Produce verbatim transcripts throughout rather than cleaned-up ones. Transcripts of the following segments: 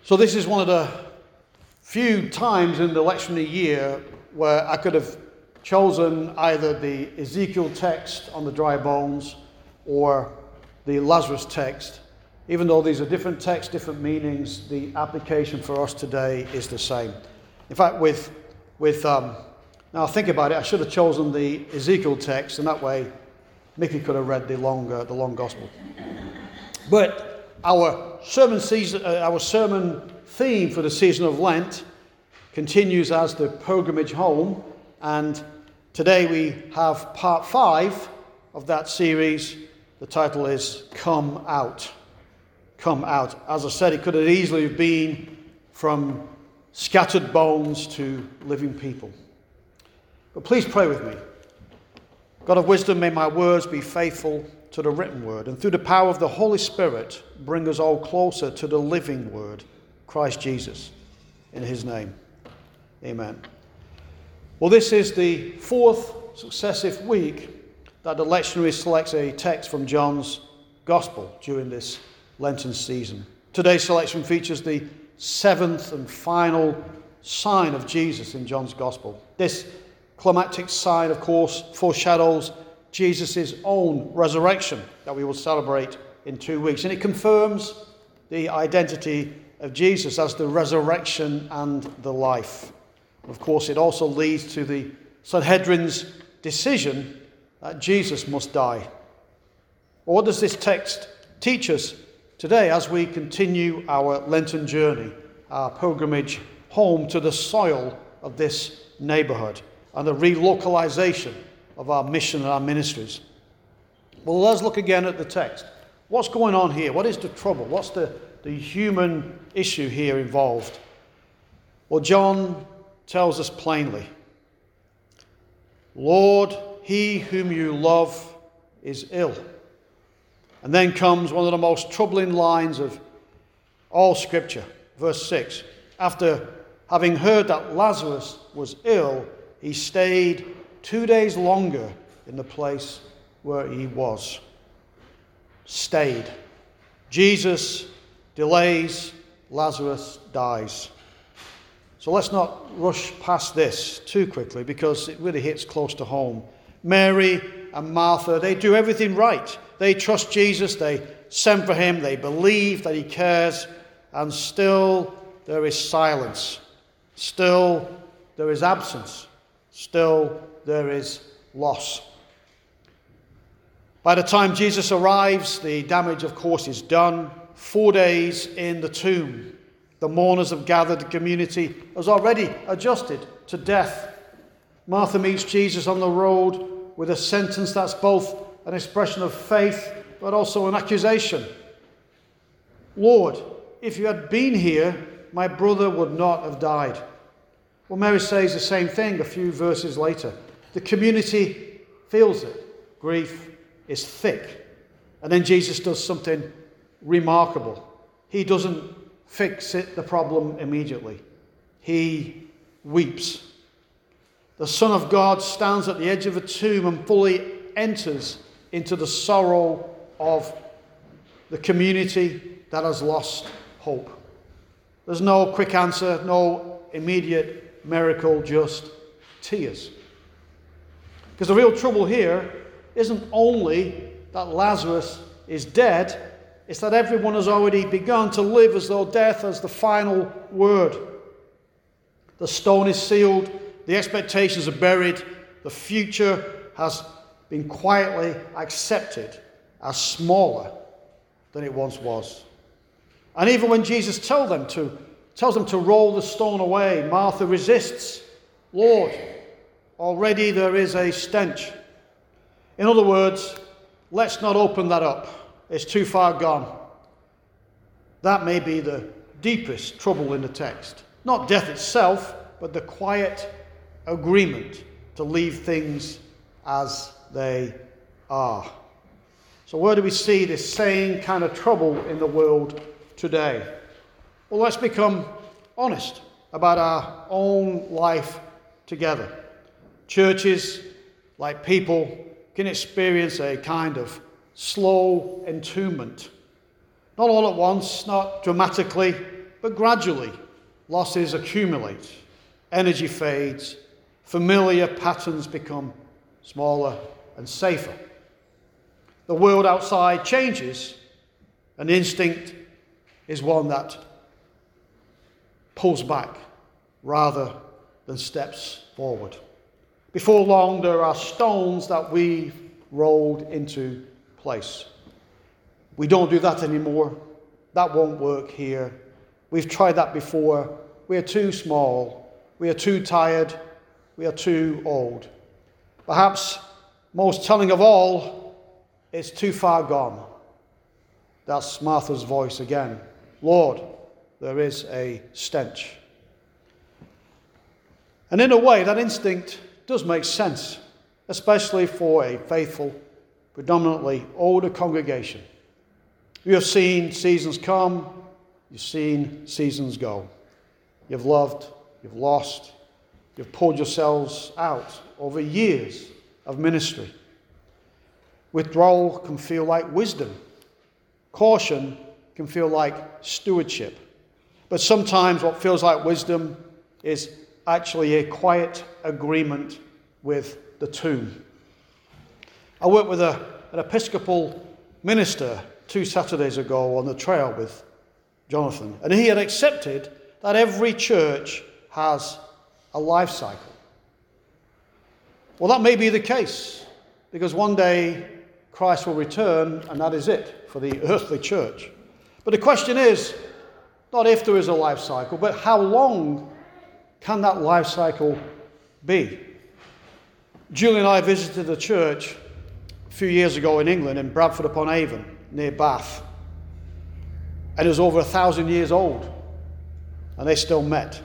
So this is one of the few times in the lectionary year where I could have chosen either the Ezekiel text on the dry bones or the Lazarus text. Even though these are different texts, different meanings, the application for us today is the same. In fact, with with um, now think about it, I should have chosen the Ezekiel text, and that way Mickey could have read the longer the long gospel. But our sermon season, uh, our sermon theme for the season of Lent continues as the pilgrimage home, and today we have part five of that series. The title is Come Out. Come Out. As I said, it could have easily have been from scattered bones to living people. But please pray with me. God of wisdom, may my words be faithful to the written word, and through the power of the Holy Spirit, bring us all closer to the living word, Christ Jesus. In his name, amen. Well, this is the fourth successive week that the lectionary selects a text from John's Gospel during this Lenten season. Today's selection features the seventh and final sign of Jesus in John's Gospel. This climactic sign, of course, foreshadows Jesus' own resurrection that we will celebrate in two weeks. And it confirms the identity of Jesus as the resurrection and the life. Of course, it also leads to the Sanhedrin's decision that Jesus must die. Well, what does this text teach us today as we continue our Lenten journey, our pilgrimage home to the soil of this neighborhood and the relocalization of our mission and our ministries? Well, let's look again at the text. What's going on here? What is the trouble? What's the, the human issue here involved? Well, John tells us plainly, Lord, he whom you love is ill. And then comes one of the most troubling lines of all Scripture, verse six. After having heard that Lazarus was ill, he stayed two days longer in the place where he was. Stayed. Jesus delays, Lazarus dies. So let's not rush past this too quickly because it really hits close to home. Mary and Martha, they do everything right. They trust Jesus, they send for him, they believe that he cares, and still there is silence. Still there is absence. Still there is loss. By the time Jesus arrives, the damage, of course, is done. Four days in the tomb. The mourners have gathered. The community has already adjusted to death. Martha meets Jesus on the road with a sentence that's both an expression of faith but also an accusation. Lord, if you had been here, my brother would not have died. Well, Mary says the same thing a few verses later. The community feels it. Grief is thick. And then Jesus does something remarkable. He doesn't fix it, the problem immediately. He weeps. The Son of God stands at the edge of a tomb and fully enters into the sorrow of the community that has lost hope. There's no quick answer, no immediate miracle, just tears. Because the real trouble here isn't only that Lazarus is dead, it's that everyone has already begun to live as though death has the final word. The stone is sealed, the expectations are buried, the future has been quietly accepted as smaller than it once was. And even when Jesus tells them to tells them to roll the stone away, Martha resists. Lord, already there is a stench. In other words, let's not open that up. It's too far gone. That may be the deepest trouble in the text. Not death itself, but the quiet agreement to leave things as they are. So where do we see this same kind of trouble in the world today? Well, let's become honest about our own life together. Churches, like people, can experience a kind of slow entombment. Not all at once, not dramatically, but gradually losses accumulate, energy fades, familiar patterns become smaller and safer. The world outside changes, and instinct is one that pulls back rather than steps forward. Before long, there are stones that we've rolled into place. We don't do that anymore. That won't work here. We've tried that before. We are too small. We are too tired. We are too old. Perhaps most telling of all, it's too far gone. That's Martha's voice again. Lord, there is a stench. And in a way, that instinct does make sense, especially for a faithful, predominantly older congregation. You have seen seasons come, you've seen seasons go. You've loved, you've lost, you've poured yourselves out over years of ministry. Withdrawal can feel like wisdom. Caution can feel like stewardship. But sometimes what feels like wisdom is actually a quiet agreement with the tomb. I worked with a, an Episcopal minister two Saturdays ago on the trail with Jonathan, and he had accepted that every church has a life cycle. Well, that may be the case, because one day Christ will return, and that is it for the earthly church. But the question is, not if there is a life cycle, but how long can that life cycle be? Julie and I visited a church a few years ago in England, in Bradford upon Avon, near Bath. And it was over a thousand years old, and they still met.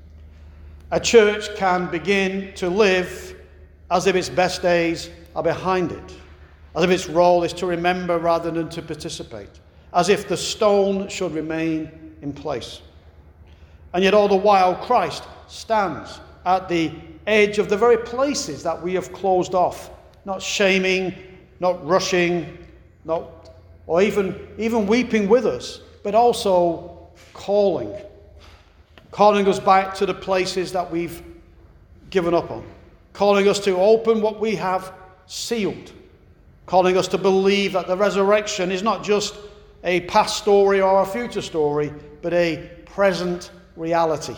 A church can begin to live as if its best days are behind it, as if its role is to remember rather than to participate, as if the stone should remain in place. And yet all the while Christ stands at the edge of the very places that we have closed off, not shaming, not rushing, not, or even, even weeping with us, but also calling, calling us back to the places that we've given up on, calling us to open what we have sealed, calling us to believe that the resurrection is not just a past story or a future story, but a present reality.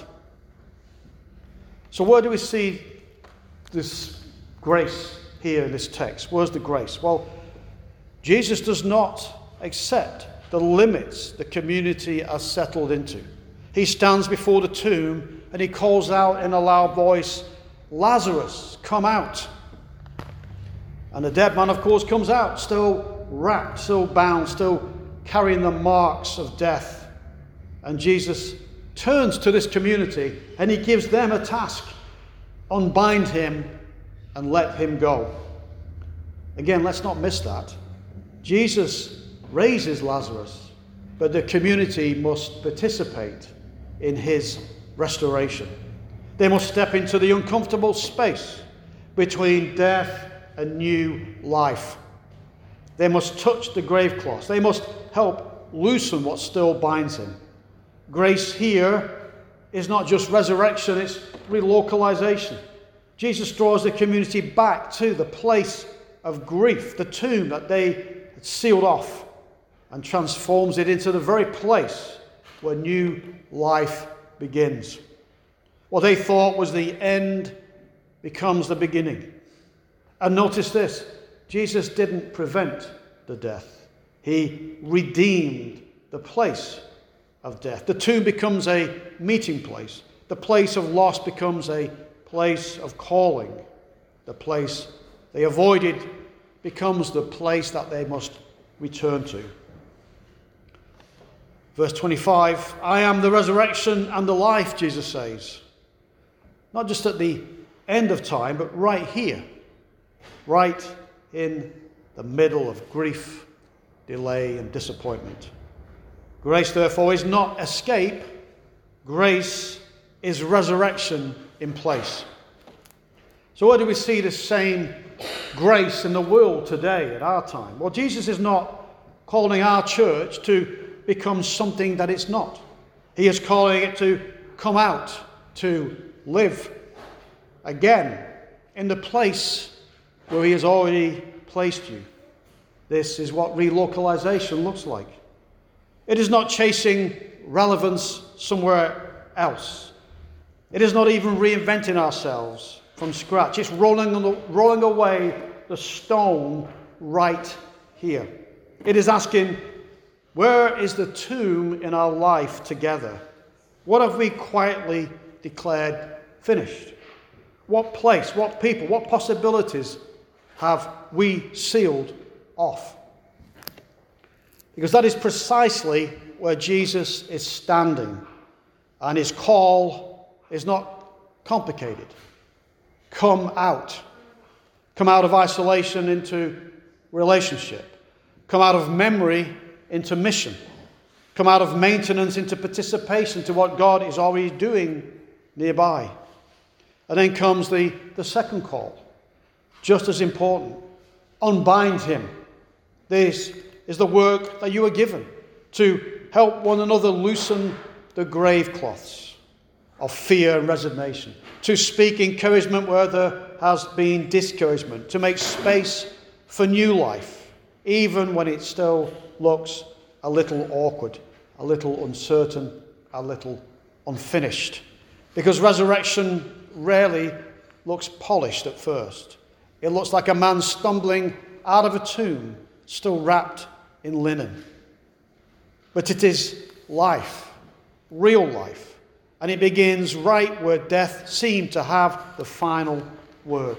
So where do we see this grace here in this text? Where's the grace? Well, Jesus does not accept the limits the community has settled into. He stands before the tomb and he calls out in a loud voice, Lazarus, come out. And the dead man, of course, comes out, still wrapped, still bound, still carrying the marks of death. And Jesus turns to this community and he gives them a task. Unbind him and let him go. Again, let's not miss that. Jesus raises Lazarus, but the community must participate in his restoration. They must step into the uncomfortable space between death and new life. They must touch the grave cloth. They must help loosen what still binds him. Grace here is not just resurrection, it's relocalization. Jesus draws the community back to the place of grief, the tomb that they had sealed off, and transforms it into the very place where new life begins. What they thought was the end becomes the beginning. And notice this, Jesus didn't prevent the death. He redeemed the place of death. The tomb becomes a meeting place. The place of loss becomes a place of calling. The place they avoided becomes the place that they must return to. Verse twenty-five, I am the resurrection and the life, Jesus says. Not just at the end of time, but right here. Right in the middle of grief, delay, and disappointment. Grace, therefore, is not escape. Grace is resurrection in place. So where do we see this same grace in the world today at our time? Well, Jesus is not calling our church to become something that it's not. He is calling it to come out, to live again in the place where he has already placed you. This is what relocalization looks like. It is not chasing relevance somewhere else. It is not even reinventing ourselves from scratch. It's rolling, on the, rolling away the stone right here. It is asking, where is the tomb in our life together? What have we quietly declared finished? What place, what people, what possibilities have we sealed off? Because that is precisely where Jesus is standing, and his call is not complicated. Come out. Come out of isolation into relationship. Come out of memory into mission. Come out of maintenance into participation to what God is already doing nearby. And then comes the, the second call, just as important. Unbind him. This is the work that you are given, to help one another loosen the grave cloths of fear and resignation, to speak encouragement where there has been discouragement, to make space for new life, even when it still looks a little awkward, a little uncertain, a little unfinished. Because resurrection rarely looks polished at first. It looks like a man stumbling out of a tomb, still wrapped in linen. But it is life, real life, and it begins right where death seemed to have the final word.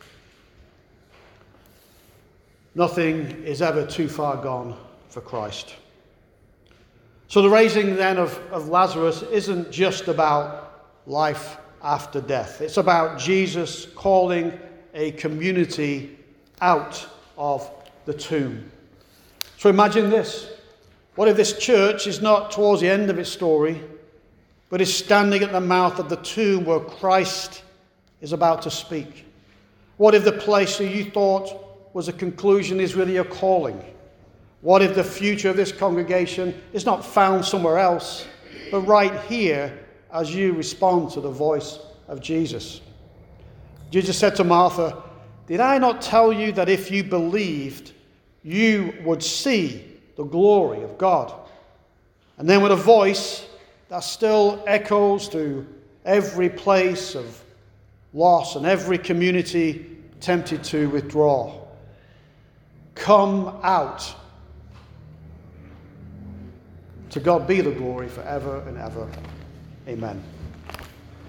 Nothing is ever too far gone for Christ. So the raising then of, of Lazarus isn't just about life after death. It's about Jesus calling a community out of the tomb. So imagine this. What if this church is not towards the end of its story, but is standing at the mouth of the tomb where Christ is about to speak? What if the place that you thought was a conclusion is really a calling? What if the future of this congregation is not found somewhere else, but right here as you respond to the voice of Jesus? Jesus said to Martha, "Did I not tell you that if you believed, you would see the glory of God?" And then with a voice that still echoes through every place of loss and every community tempted to withdraw, "Come out. To God be the glory forever and ever. Amen."